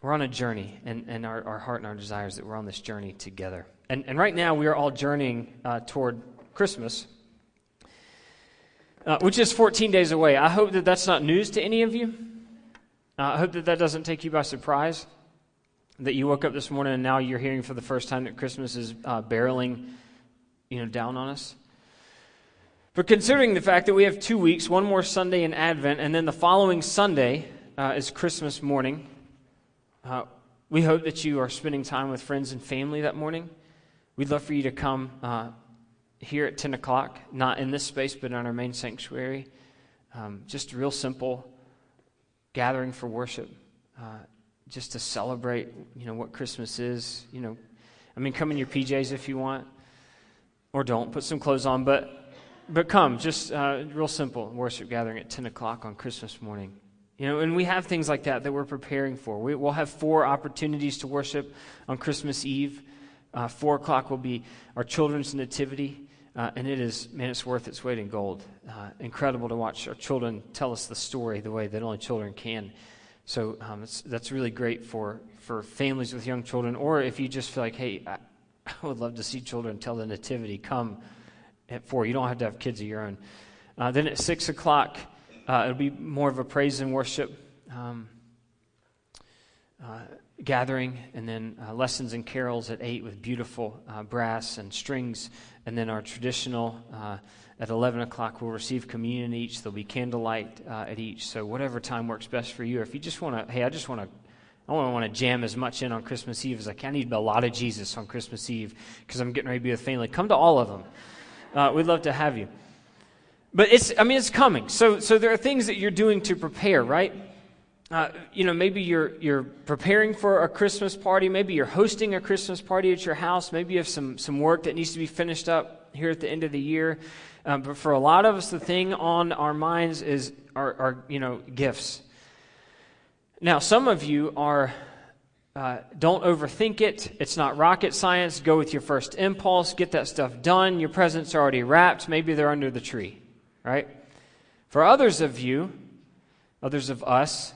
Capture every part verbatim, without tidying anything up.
we're on a journey, and, and our, our heart and our desire is that we're on this journey together. And, and right now, we are all journeying uh, toward Christmas, uh, which is fourteen days away. I hope that that's not news to any of you. Uh, I hope that that doesn't take you by surprise, that you woke up this morning and now you're hearing for the first time that Christmas is uh, barreling, you know, down on us. But considering the fact that we have two weeks, one more Sunday in Advent, and then the following Sunday uh, is Christmas morning, uh, we hope that you are spending time with friends and family that morning. We'd love for you to come uh, here at ten o'clock, not in this space, but in our main sanctuary. Um, just a real simple gathering for worship, uh, just to celebrate, you know, what Christmas is. You know, I mean, come in your P Js if you want, or don't. Put some clothes on, but but come, just uh, real simple worship gathering at ten o'clock on Christmas morning. You know, and we have things like that that we're preparing for. We, we'll have four opportunities to worship on Christmas Eve. Uh, four o'clock will be our children's nativity. Uh, and it is, man, it's worth its weight in gold. Uh, incredible to watch our children tell us the story the way that only children can. So um, it's, that's really great for, for families with young children. Or if you just feel like, hey, I, I would love to see children tell the nativity, come at four. You don't have to have kids of your own. Uh, then at six o'clock, uh, it'll be more of a praise and worship um, uh, gathering. And then uh, lessons and carols at eight with beautiful uh, brass and strings. And then our traditional, uh, at eleven o'clock, we'll receive communion each. There'll be candlelight uh, at each. So whatever time works best for you. Or if you just want to, hey, I just want to, I want to jam as much in on Christmas Eve as I can. I need a lot of Jesus on Christmas Eve because I'm getting ready to be with family. Come to all of them. Uh, we'd love to have you. But it's, I mean, it's coming. So, so there are things that you're doing to prepare, right? Uh, you know, maybe you're you're preparing for a Christmas party. Maybe you're hosting a Christmas party at your house. Maybe you have some some work that needs to be finished up here at the end of the year. Um, but for a lot of us, the thing on our minds is our, our you know gifts. Now, some of you are uh, don't overthink it. It's not rocket science. Go with your first impulse. Get that stuff done. Your presents are already wrapped. Maybe they're under the tree, right? For others of you, others of us.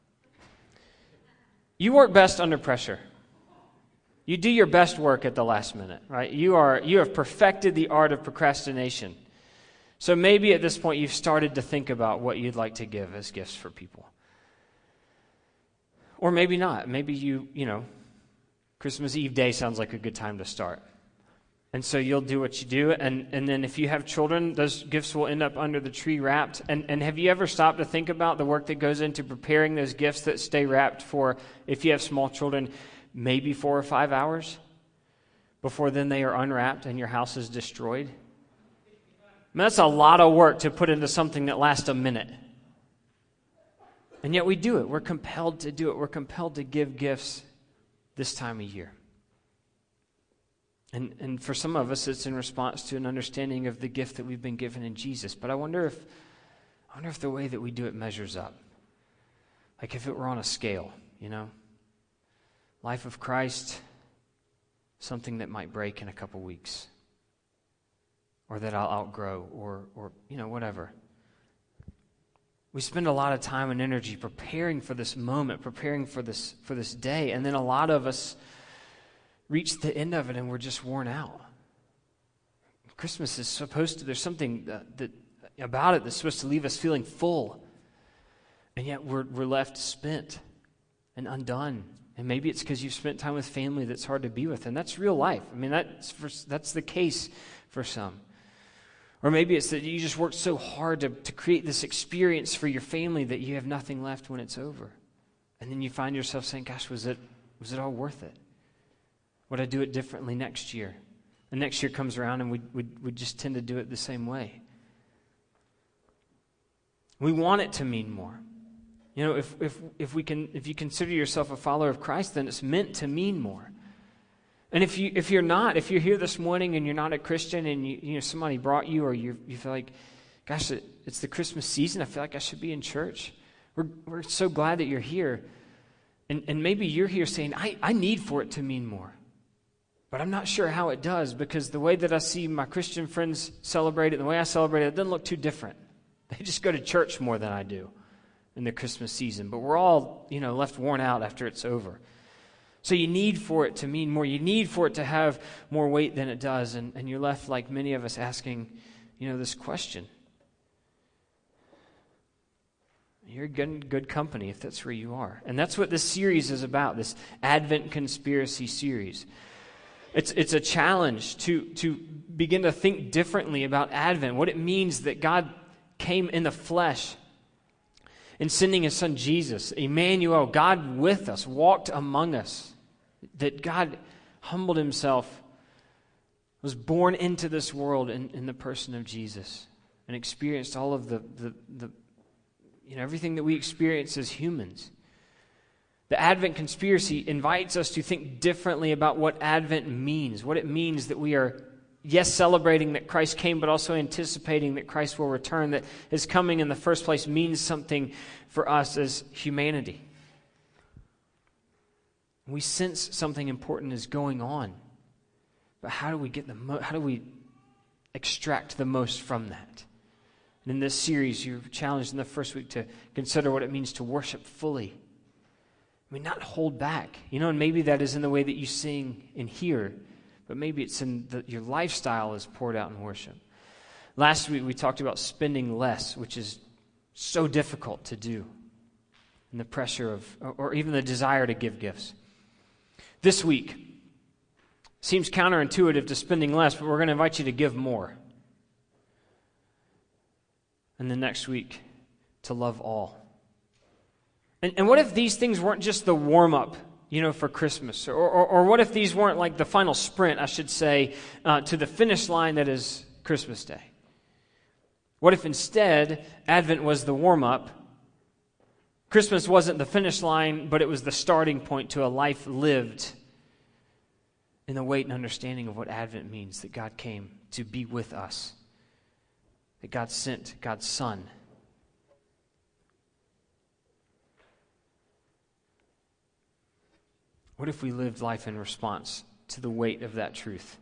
You work best under pressure. You do your best work at the last minute, right? You are you have perfected the art of procrastination. So maybe at this point you've started to think about what you'd like to give as gifts for people. Or maybe not. Maybe you, you know, Christmas Eve day sounds like a good time to start. And so you'll do what you do, and, and then if you have children, those gifts will end up under the tree wrapped. And, and have you ever stopped to think about the work that goes into preparing those gifts that stay wrapped for, if you have small children, maybe four or five hours before then they are unwrapped and your house is destroyed? I mean, that's a lot of work to put into something that lasts a minute. And yet we do it. We're compelled to do it. We're compelled to give gifts this time of year. And and for some of us, it's in response to an understanding of the gift that we've been given in Jesus. But I wonder if I wonder if the way that we do it measures up. Like if it were on a scale, you know? Life of Christ, something that might break in a couple weeks. Or that I'll outgrow, or or you know, whatever. We spend a lot of time and energy preparing for this moment, preparing for this for this day, and then a lot of us reach the end of it and we're just worn out. Christmas is supposed to, there's something that, that about it that's supposed to leave us feeling full. And yet we're we're left spent and undone. And maybe it's because you've spent time with family that's hard to be with. And that's real life. I mean, that's for, that's the case for some. Or maybe it's that you just worked so hard to, to create this experience for your family that you have nothing left when it's over. And then you find yourself saying, gosh, was it was it all worth it? Would I do it differently next year? And next year comes around and we we we just tend to do it the same way. We want it to mean more. You know, if if if we can if you consider yourself a follower of Christ, then it's meant to mean more. And if you if you're not, if you're here this morning and you're not a Christian and you you know somebody brought you, or you you feel like, gosh, it, it's the Christmas season, I feel like I should be in church. We're we're so glad that you're here. And and maybe you're here saying, I, I need for it to mean more. But I'm not sure how it does, because the way that I see my Christian friends celebrate it, the way I celebrate it, it doesn't look too different. They just go to church more than I do. in the Christmas season, but we're all, you know, left worn out after it's over. So you need for it to mean more. You need for it to have more weight than it does, and, and you're left, like many of us, asking, you know, this question. You're good, good company if that's where you are. And that's what this series is about, this Advent Conspiracy series. It's it's a challenge to, to begin to think differently about Advent, what it means that God came in the flesh in sending his son Jesus, Emmanuel, God with us, walked among us, that God humbled himself, was born into this world in, in the person of Jesus, and experienced all of the, the, the you know, everything that we experience as humans. The Advent Conspiracy invites us to think differently about what Advent means, what it means that we are, yes, celebrating that Christ came, but also anticipating that Christ will return, that his coming in the first place means something for us as humanity. We sense something important is going on, but how do we get the mo- how do we extract the most from that? And in this series, you're challenged in the first week to consider what it means to worship fully. I mean, not hold back. You know, and maybe that is in the way that you sing and hear, but maybe it's in the, your lifestyle is poured out in worship. Last week, we talked about spending less, which is so difficult to do, and the pressure of, or, or even the desire to give gifts. This week, seems counterintuitive to spending less, but we're going to invite you to give more. And the next week, to love all. And, and what if these things weren't just the warm-up, you know, for Christmas? Or, or, or what if these weren't like the final sprint, I should say, uh, to the finish line that is Christmas Day? What if instead, Advent was the warm-up, Christmas wasn't the finish line, but it was the starting point to a life lived in the weight and understanding of what Advent means, that God came to be with us, that God sent God's Son. What if we lived life in response to the weight of that truth?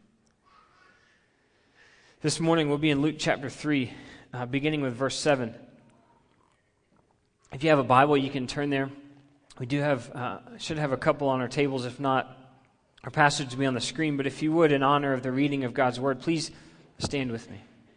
This morning we'll be in Luke chapter three, uh, beginning with verse seven. If you have a Bible, you can turn there. We do have, uh, should have a couple on our tables. If not, our passage will be on the screen. But if you would, in honor of the reading of God's Word, please stand with me.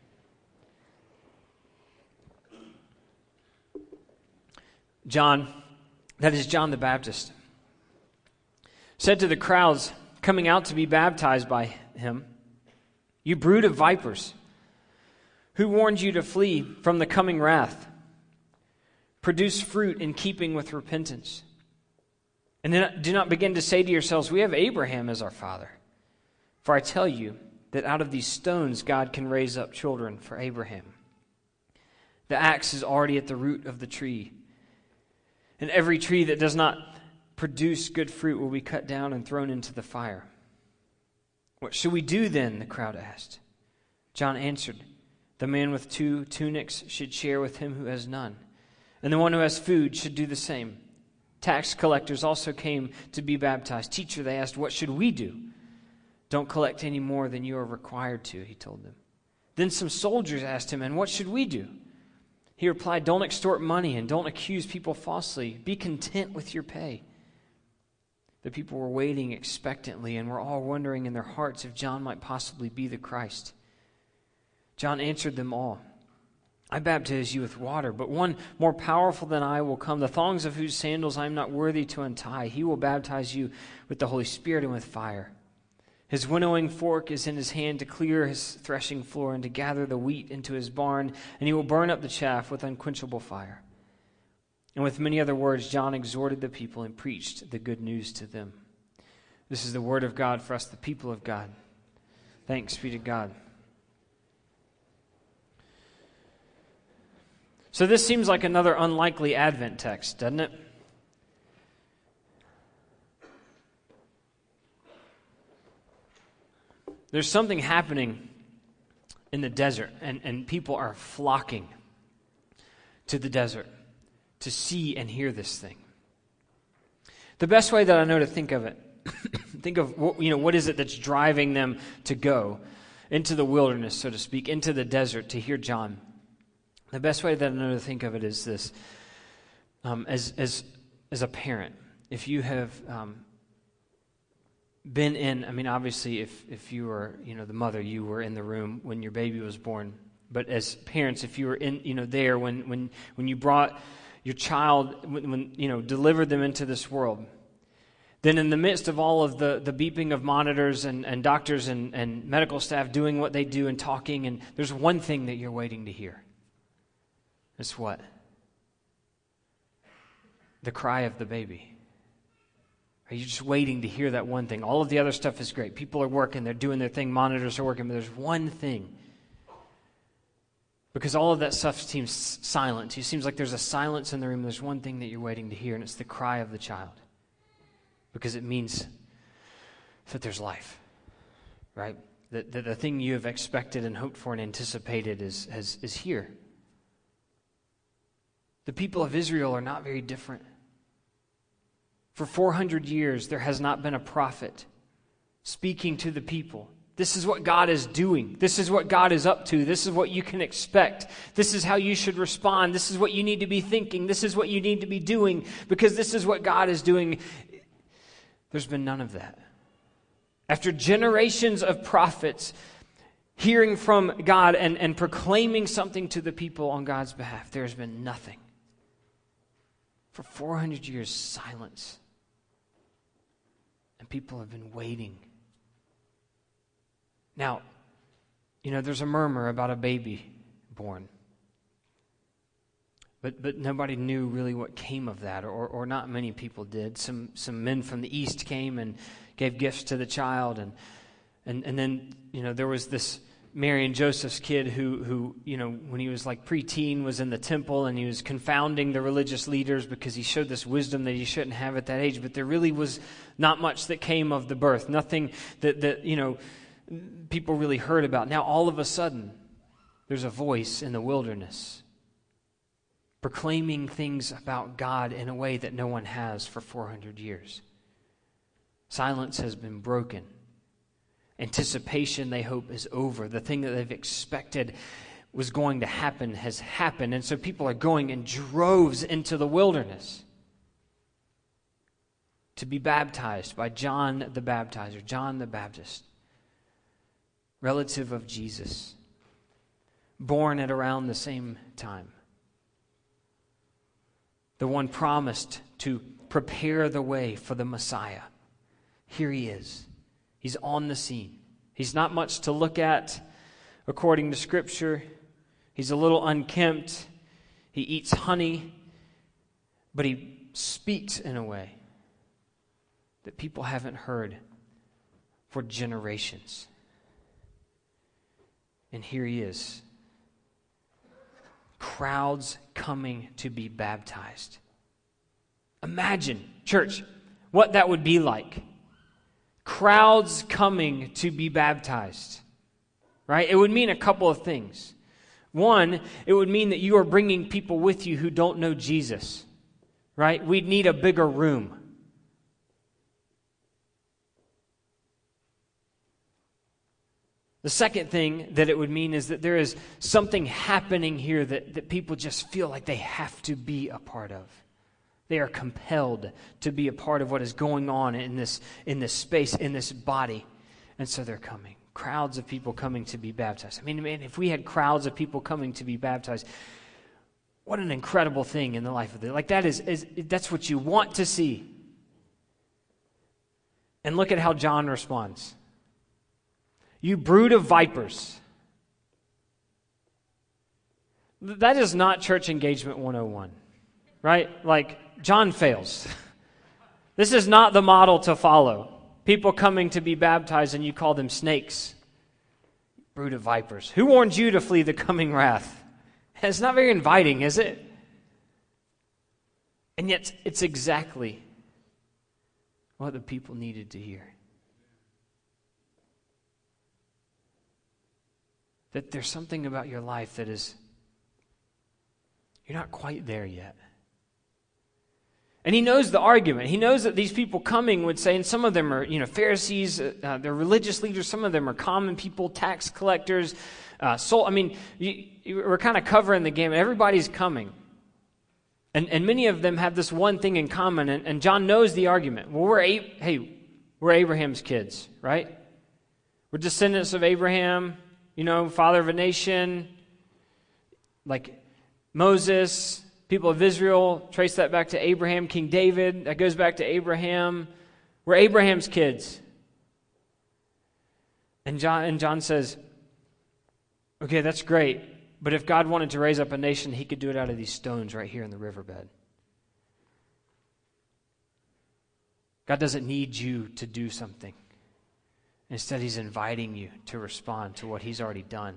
John, that is John the Baptist, said to the crowds coming out to be baptized by him, "You brood of vipers, who warned you to flee from the coming wrath? Produce fruit in keeping with repentance. And then do not begin to say to yourselves, 'We have Abraham as our father.' For I tell you that out of these stones God can raise up children for Abraham. The axe is already at the root of the tree, and every tree that does not produce good fruit will be cut down and thrown into the fire." "What shall we do then?" the crowd asked. John answered, "The man with two tunics should share with him who has none, and the one who has food should do the same." Tax collectors also came to be baptized. "Teacher," they asked, "what should we do?" "Don't collect any more than you are required to," he told them. Then some soldiers asked him, "And what should we do?" He replied, "Don't extort money and don't accuse people falsely. Be content with your pay." The people were waiting expectantly and were all wondering in their hearts if John might possibly be the Christ. John answered them all, "I baptize you with water, but one more powerful than I will come, the thongs of whose sandals I am not worthy to untie. He will baptize you with the Holy Spirit and with fire. His winnowing fork is in his hand to clear his threshing floor and to gather the wheat into his barn, and he will burn up the chaff with unquenchable fire." And with many other words, John exhorted the people and preached the good news to them. This is the word of God for us, the people of God. Thanks be to God. So this seems like another unlikely Advent text, doesn't it? There's something happening in the desert, and, and people are flocking to the desert to see and hear this thing. The best way that I know to think of it, think of what, you know, what is it that's driving them to go into the wilderness, so to speak, into the desert to hear John. The best way that I know to think of it is this. um, as as as a parent, if you have um, been in, I mean, obviously, if if you were, you know, the mother, you were in the room when your baby was born. But as parents, if you were in, you know, there when when when you brought your child, when, when you know, delivered them into this world, then in the midst of all of the, the beeping of monitors and, and doctors and, and medical staff doing what they do and talking, and there's one thing that you're waiting to hear. It's what? The cry of the baby. Are you just waiting to hear that one thing? All of the other stuff is great. People are working, they're doing their thing, monitors are working, but there's one thing. Because all of that stuff seems silent. It seems like there's a silence in the room. There's one thing that you're waiting to hear, and it's the cry of the child. Because it means that there's life, right? That the, the thing you have expected and hoped for and anticipated is, is, is here. The people of Israel are not very different. For four hundred years, there has not been a prophet speaking to the people. This is what God is doing. This is what God is up to. This is what you can expect. This is how you should respond. This is what you need to be thinking. This is what you need to be doing, because this is what God is doing. There's been none of that. After generations of prophets hearing from God and, and proclaiming something to the people on God's behalf, there's been nothing. For four hundred years, silence. And people have been waiting. Now, you know, there's a murmur about a baby born. But but nobody knew really what came of that, or or not many people did. Some some men from the east came and gave gifts to the child, and and and then, you know, there was this Mary and Joseph's kid who who you know, when he was like preteen, was in the temple, and he was confounding the religious leaders because he showed this wisdom that he shouldn't have at that age. But there really was not much that came of the birth, nothing that that you know people really heard about. Now all of a sudden, there's a voice in the wilderness proclaiming things about God in a way that no one has for four hundred years. Silence has been broken. Anticipation, they hope, is over. The thing that they've expected was going to happen has happened. And so people are going in droves into the wilderness to be baptized by John the Baptizer, John the Baptist, relative of Jesus, born at around the same time. The one promised to prepare the way for the Messiah. Here he is. He's on the scene. He's not much to look at according to Scripture. He's a little unkempt. He eats honey, but he speaks in a way that people haven't heard for generations. And here he is. Crowds coming to be baptized. Imagine, church, what that would be like. Crowds coming to be baptized. Right? It would mean a couple of things. One, it would mean that you are bringing people with you who don't know Jesus. Right? We'd need a bigger room. The second thing that it would mean is that there is something happening here that, that people just feel like they have to be a part of. They are compelled to be a part of what is going on in this, in this space, in this body. And so they're coming. Crowds of people coming to be baptized. I mean, man, if we had crowds of people coming to be baptized, what an incredible thing in the life of the, like that is, is that's what you want to see. And look at how John responds. You brood of vipers. That is not church engagement one oh one, right? Like, John fails. This is not the model to follow. People coming to be baptized and you call them snakes. Brood of vipers. Who warned you to flee the coming wrath? It's not very inviting, is it? And yet, it's exactly what the people needed to hear. That there's something about your life that is, you're not quite there yet. And he knows the argument. He knows that these people coming would say, and some of them are, you know, Pharisees, uh, they're religious leaders. Some of them are common people, tax collectors. Uh, soul. I mean, you, you, we're kind of covering the game. Everybody's coming. And, and many of them have this one thing in common, and, and John knows the argument. Well, we're, A- hey, we're Abraham's kids, right? We're descendants of Abraham, you know, father of a nation, like Moses, people of Israel, trace that back to Abraham, King David, that goes back to Abraham. We're Abraham's kids. And John, and John says, okay, that's great, but if God wanted to raise up a nation, he could do it out of these stones right here in the riverbed. God doesn't need you to do something. Instead, he's inviting you to respond to what he's already done.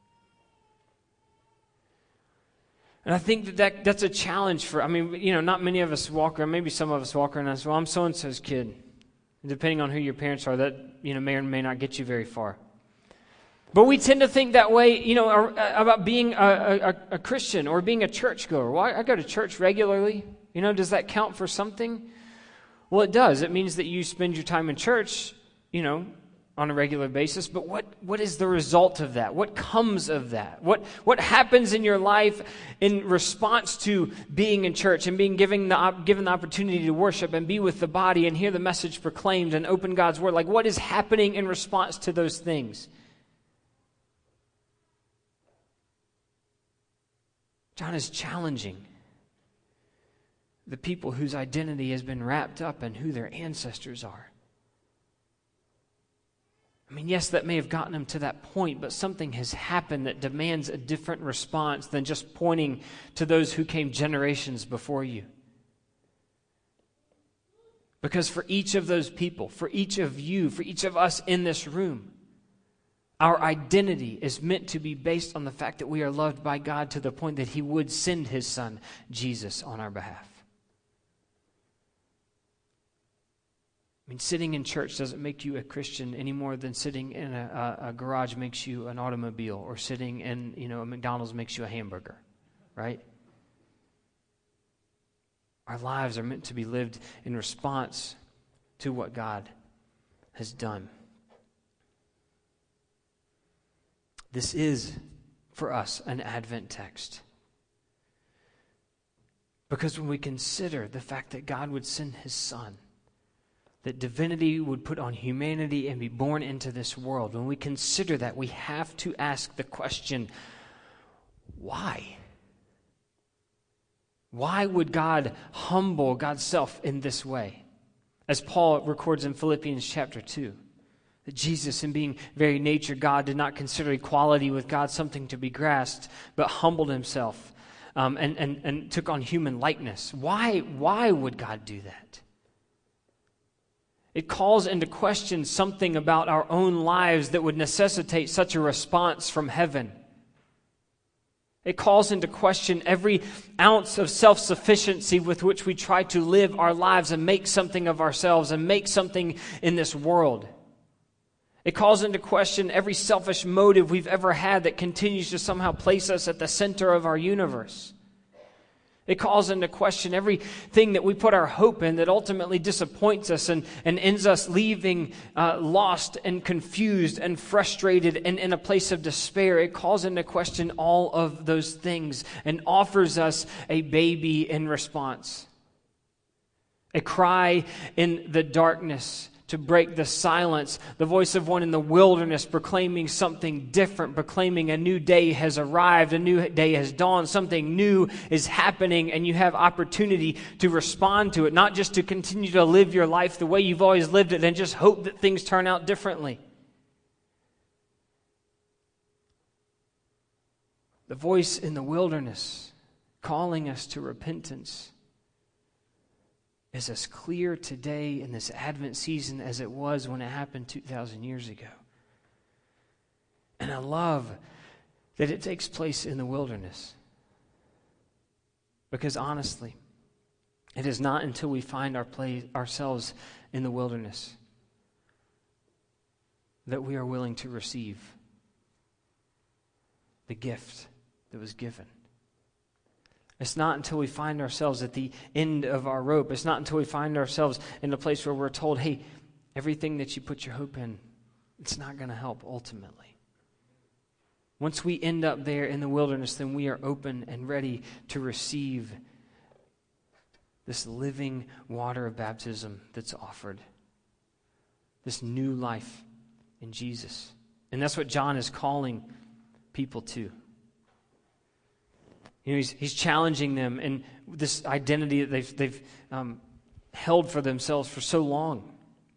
And I think that, that that's a challenge for, I mean, you know, not many of us walk around, maybe some of us walk around and say, well, I'm so-and-so's kid. And depending on who your parents are, that, you know, may or may not get you very far. But we tend to think that way, you know, about being a, a, a Christian or being a churchgoer. Well, I go to church regularly. You know, does that count for something? Well, it does. It means that you spend your time in church, you know, on a regular basis. But what, what is the result of that? What comes of that? What what happens in your life in response to being in church and being given the, given the opportunity to worship and be with the body and hear the message proclaimed and open God's word? Like, what is happening in response to those things? John is challenging the people whose identity has been wrapped up in who their ancestors are. I mean, yes, that may have gotten them to that point, but something has happened that demands a different response than just pointing to those who came generations before you. Because for each of those people, for each of you, for each of us in this room, our identity is meant to be based on the fact that we are loved by God to the point that he would send his son, Jesus, on our behalf. I mean, sitting in church doesn't make you a Christian any more than sitting in a, a, a garage makes you an automobile, or sitting in, you know, a McDonald's makes you a hamburger, right? Our lives are meant to be lived in response to what God has done. This is, for us, an Advent text. Because when we consider the fact that God would send his son, that divinity would put on humanity and be born into this world, when we consider that, we have to ask the question, why? Why would God humble God's self in this way? As Paul records in Philippians chapter two. That Jesus, in being very nature God, did not consider equality with God something to be grasped, but humbled himself um, and, and, and took on human likeness. Why, why would God do that? It calls into question something about our own lives that would necessitate such a response from heaven. It calls into question every ounce of self-sufficiency with which we try to live our lives and make something of ourselves and make something in this world. It calls into question every selfish motive we've ever had that continues to somehow place us at the center of our universe. It calls into question everything that we put our hope in that ultimately disappoints us and, and ends us leaving uh, lost and confused and frustrated and in a place of despair. It calls into question all of those things and offers us a baby in response. A cry in the darkness to break the silence, the voice of one in the wilderness proclaiming something different, proclaiming a new day has arrived, a new day has dawned, something new is happening, and you have opportunity to respond to it, not just to continue to live your life the way you've always lived it and just hope that things turn out differently. The voice in the wilderness calling us to repentance is as clear today in this Advent season as it was when it happened two thousand years ago. And I love that it takes place in the wilderness. Because honestly, it is not until we find our place, ourselves in the wilderness that we are willing to receive the gift that was given. It's not until we find ourselves at the end of our rope. It's not until we find ourselves in a place where we're told, hey, everything that you put your hope in, it's not going to help ultimately. Once we end up there in the wilderness, then we are open and ready to receive this living water of baptism that's offered. This new life in Jesus. And that's what John is calling people to. You know, he's, he's challenging them in this identity that they've, they've um, held for themselves for so long.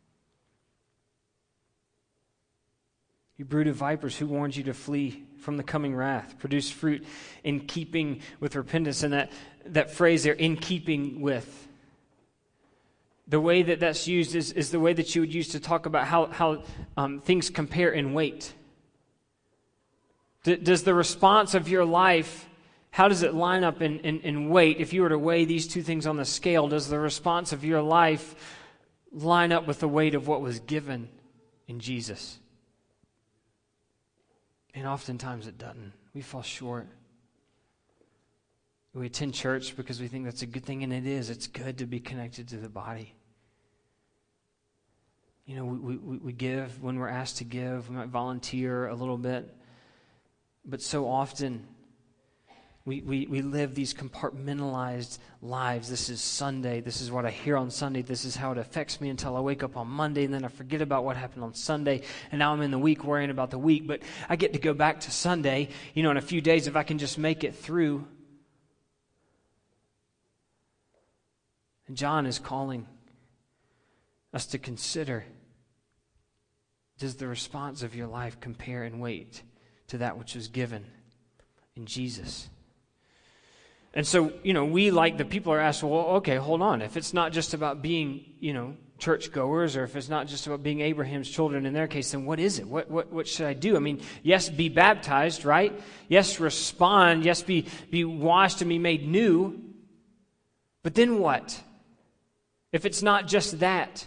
You brood of vipers, who warned you to flee from the coming wrath? Produce fruit in keeping with repentance. And that, that phrase there, in keeping with. The way that that's used is, is the way that you would use to talk about how, how um, things compare in weight. D- does the response of your life, how does it line up in, in, in weight? If you were to weigh these two things on the scale, does the response of your life line up with the weight of what was given in Jesus? And oftentimes it doesn't. We fall short. We attend church because we think that's a good thing, and it is. It's good to be connected to the body. You know, we, we, we give when we're asked to give. We might volunteer a little bit. But so often, we, we, we live these compartmentalized lives. This is Sunday. This is what I hear on Sunday. This is how it affects me until I wake up on Monday, and then I forget about what happened on Sunday, and now I'm in the week worrying about the week. But I get to go back to Sunday, you know, in a few days if I can just make it through. And John is calling us to consider, does the response of your life compare in weight to that which was given in Jesus? And so, you know, we, like the people, are asked, well, okay, hold on. If it's not just about being, you know, churchgoers, or if it's not just about being Abraham's children in their case, then what is it? What what what should I do? I mean, yes, be baptized, right? Yes, respond. Yes, be, be washed and be made new. But then what? If it's not just that.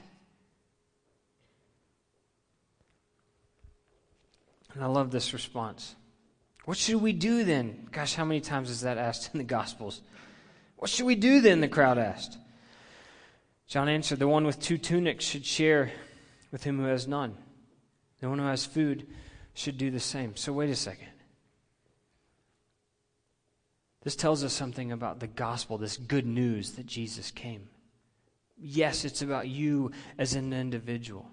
And I love this response. What should we do then? Gosh, how many times is that asked in the Gospels? What should we do then, the crowd asked. John answered, the one with two tunics should share with him who has none. The one who has food should do the same. So wait a second. This tells us something about the gospel, this good news that Jesus came. Yes, it's about you as an individual.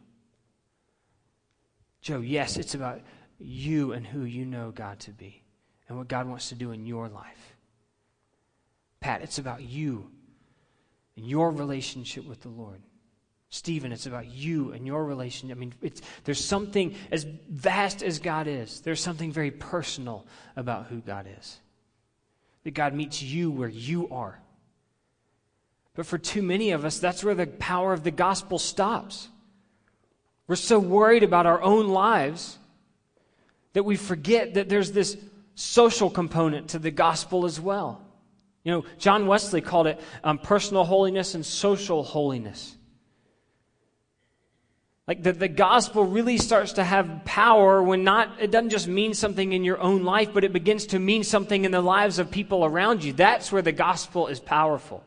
Joe, yes, it's about you and who you know God to be and what God wants to do in your life. Pat, it's about you and your relationship with the Lord. Stephen, it's about you and your relationship. I mean, it's, there's something, as vast as God is, there's something very personal about who God is. That God meets you where you are. But for too many of us, that's where the power of the gospel stops. We're so worried about our own lives that we forget that there's this social component to the gospel as well. You know, John Wesley called it um, personal holiness and social holiness. Like the, the gospel really starts to have power when not, it doesn't just mean something in your own life, but it begins to mean something in the lives of people around you. That's where the gospel is powerful.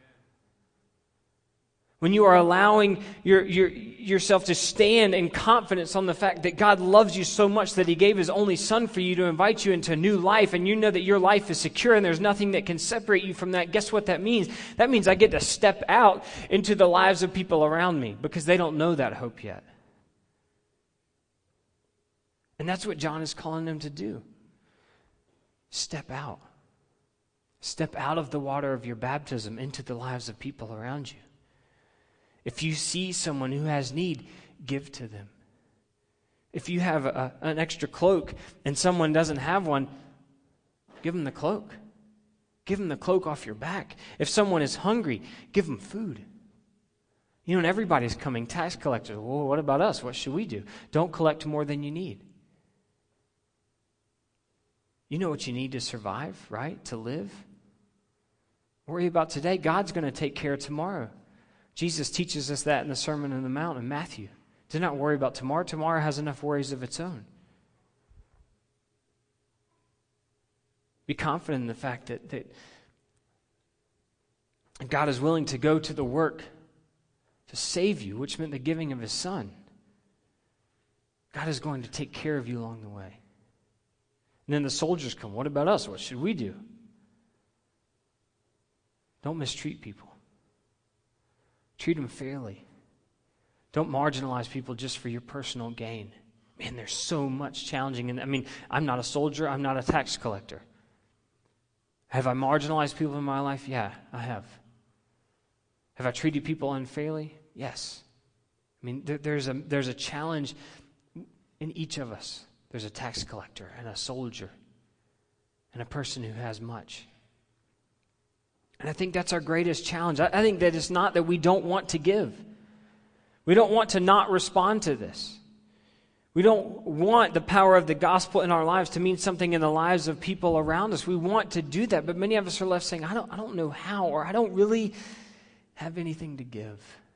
When you are allowing your, your, yourself to stand in confidence on the fact that God loves you so much that He gave His only Son for you to invite you into a new life, and you know that your life is secure and there's nothing that can separate you from that, guess what that means? That means I get to step out into the lives of people around me because they don't know that hope yet. And that's what John is calling them to do. Step out. Step out of the water of your baptism into the lives of people around you. If you see someone who has need, give to them. If you have a, an extra cloak and someone doesn't have one, give them the cloak. Give them the cloak off your back. If someone is hungry, give them food. You know, and everybody's coming tax collectors. Well, what about us? What should we do? Don't collect more than you need. You know what you need to survive, right? To live. Worry about today. God's going to take care of tomorrow. Jesus teaches us that in the Sermon on the Mount in Matthew. Do not worry about tomorrow. Tomorrow has enough worries of its own. Be confident in the fact that, that God is willing to go to the work to save you, which meant the giving of His Son. God is going to take care of you along the way. And then the soldiers come. What about us? What should we do? Don't mistreat people. Treat them fairly. Don't marginalize people just for your personal gain. Man, there's so much challenging. And I mean, I'm not a soldier. I'm not a tax collector. Have I marginalized people in my life? Yeah, I have. Have I treated people unfairly? Yes. I mean, there, there's a there's a challenge in each of us. There's a tax collector and a soldier and a person who has much. And I think that's our greatest challenge. I, I think that it's not that we don't want to give. We don't want to not respond to this. We don't want the power of the gospel in our lives to mean something in the lives of people around us. We want to do that, but many of us are left saying, I don't, I don't know how, or I don't really have anything to give.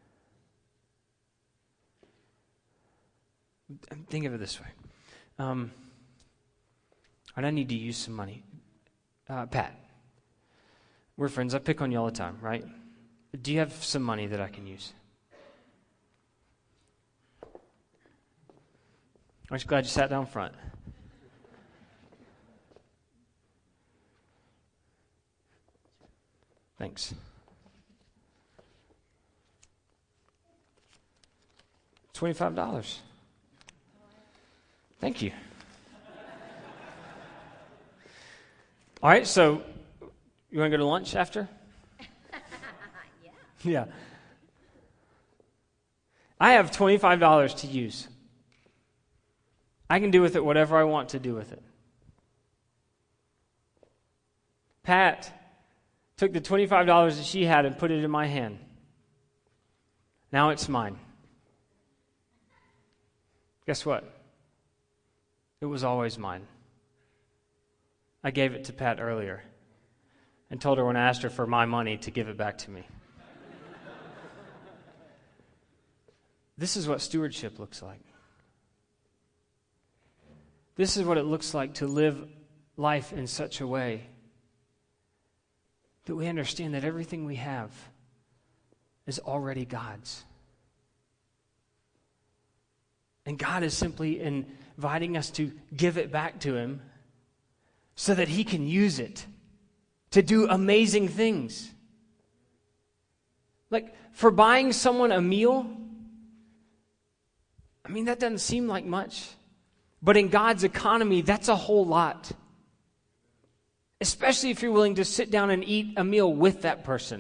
Think of it this way. Um, and I need to use some money. Uh, Pat, we're friends. I pick on you all the time, right? Do you have some money that I can use? I'm just glad you sat down front. Thanks. twenty-five dollars. Thank you. All right, so you want to go to lunch after? Yeah. Yeah. I have twenty-five dollars to use. I can do with it whatever I want to do with it. Pat took the twenty-five dollars that she had and put it in my hand. Now it's mine. Guess what? It was always mine. I gave it to Pat earlier and told her when I asked her for my money to give it back to me. This is what stewardship looks like. This is what it looks like to live life in such a way that we understand that everything we have is already God's. And God is simply inviting us to give it back to Him so that He can use it to do amazing things. Like for buying someone a meal, I mean, that doesn't seem like much. But in God's economy, that's a whole lot. Especially if you're willing to sit down and eat a meal with that person.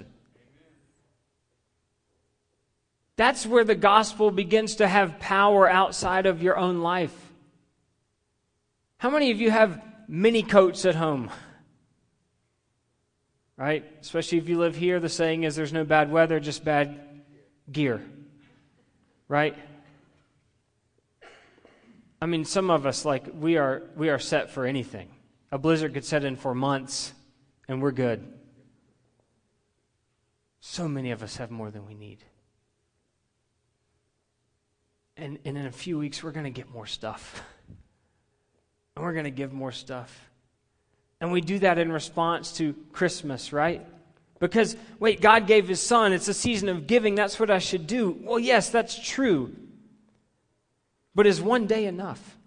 That's where the gospel begins to have power outside of your own life. How many of you have mini coats at home? Right? Especially if you live here, the saying is there's no bad weather, just bad gear. Right? I mean, some of us, like, we are we are set for anything. A blizzard could set in for months, and we're good. So many of us have more than we need. And, and in a few weeks, we're going to get more stuff. And we're going to give more stuff. And we do that in response to Christmas, right? Because, wait, God gave His Son. It's a season of giving. That's what I should do. Well, yes, that's true. But is one day enough?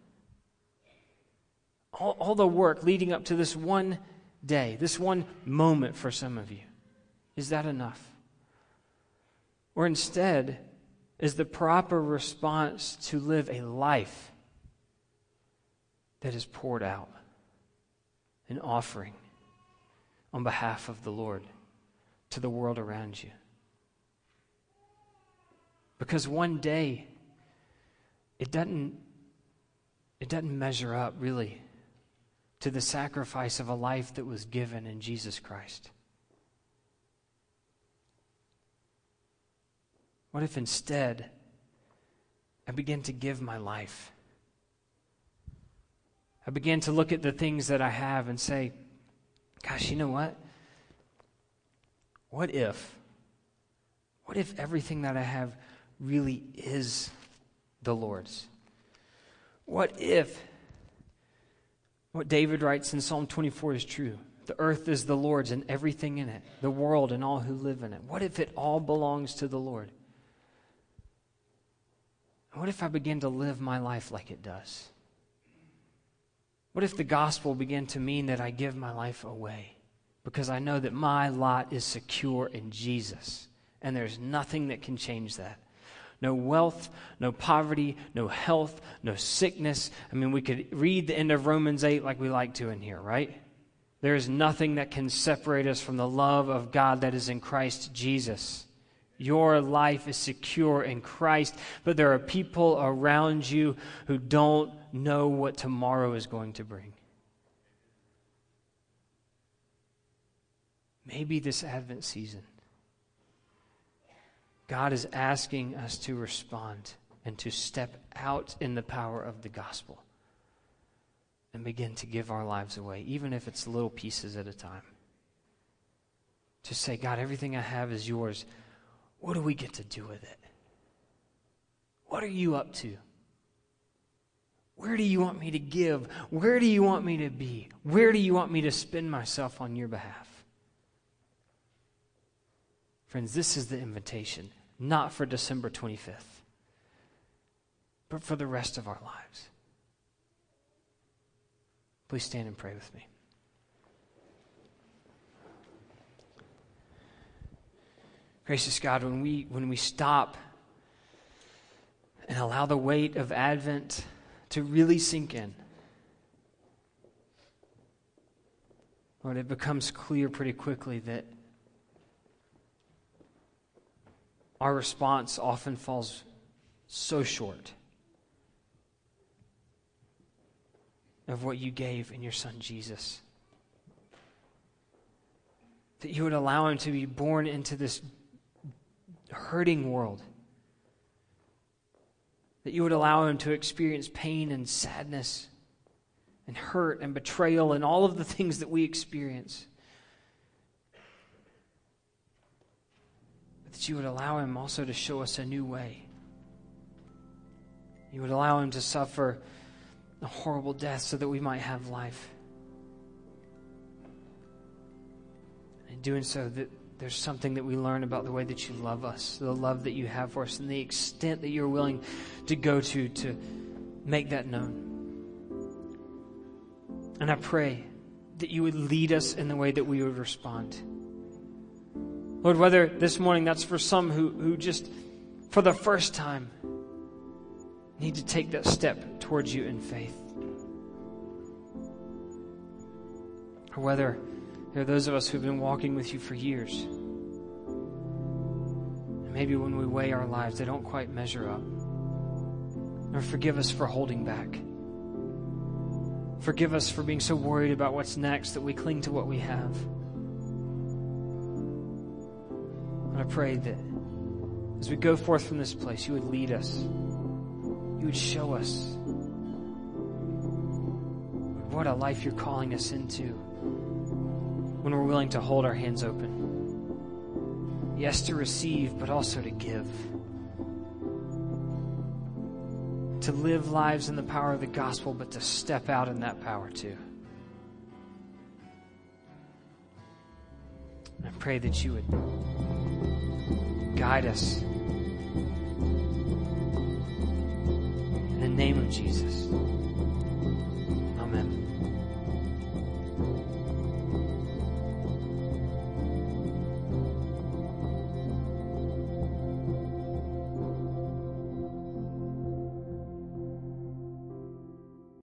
All, all the work leading up to this one day, this one moment for some of you, is that enough? Or instead, is the proper response to live a life that is poured out, an offering on behalf of the Lord to the world around you? Because one day, It doesn't, it doesn't measure up, really, to the sacrifice of a life that was given in Jesus Christ. What if instead I begin to give my life? I begin to look at the things that I have and say, gosh, you know what? What if, what if everything that I have really is the Lord's? What if what David writes in Psalm twenty-four is true? The earth is the Lord's and everything in it, the world and all who live in it. What if it all belongs to the Lord? What if I begin to live my life like it does? What if the gospel began to mean that I give my life away because I know that my lot is secure in Jesus And there's nothing that can change that. No wealth, no poverty, no health, no sickness. I mean, we could read the end of Romans eight like we like to in here, right? There is nothing that can separate us from the love of God that is in Christ Jesus. Your life is secure in Christ, but there are people around you who don't know what tomorrow is going to bring. Maybe this Advent season, God is asking us to respond and to step out in the power of the gospel and begin to give our lives away, even if it's little pieces at a time. To say, God, everything I have is yours. What do we get to do with it? What are you up to? Where do you want me to give? Where do you want me to be? Where do you want me to spend myself on your behalf? Friends, this is the invitation, not for December twenty-fifth, but for the rest of our lives. Please stand and pray with me. Gracious God, when we when we stop and allow the weight of Advent to really sink in, Lord, it becomes clear pretty quickly that our response often falls so short of what you gave in your Son Jesus. That you would allow him to be born into this hurting world. That you would allow him to experience pain and sadness and hurt and betrayal and all of the things that we experience. But that you would allow him also to show us a new way. You would allow him to suffer a horrible death so that we might have life. In doing so, that there's something that we learn about the way that you love us, the love that you have for us, and the extent that you're willing to go to to make that known. And I pray that you would lead us in the way that we would respond. Lord, whether this morning that's for some who, who just, for the first time, need to take that step towards you in faith. Or whether there are those of us who've been walking with you for years. And maybe when we weigh our lives, they don't quite measure up. Lord, forgive us for holding back. Forgive us for being so worried about what's next that we cling to what we have. And I pray that as we go forth from this place, you would lead us. You would show us what a life you're calling us into when we're willing to hold our hands open. Yes, to receive, but also to give. To live lives in the power of the gospel, but to step out in that power too. I pray that you would guide us. In the name of Jesus.